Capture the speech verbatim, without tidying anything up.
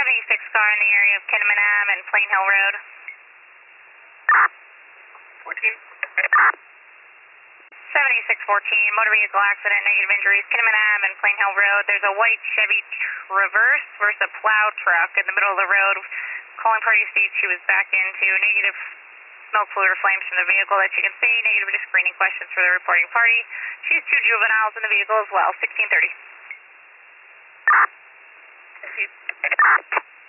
seventy-six car in the area of Kinnaman Ave and Plain Hill Road. fourteen. seventy-six fourteen, motor vehicle accident, negative injuries, Kinnaman Ave and Plain Hill Road. There's a white Chevy Traverse versus a plow truck in the middle of the road. Calling party states she was back into negative smoke, fluid, or flames from the vehicle that you can see. Negative just screening questions for the reporting party. She has two juveniles in the vehicle as well, sixteen thirty.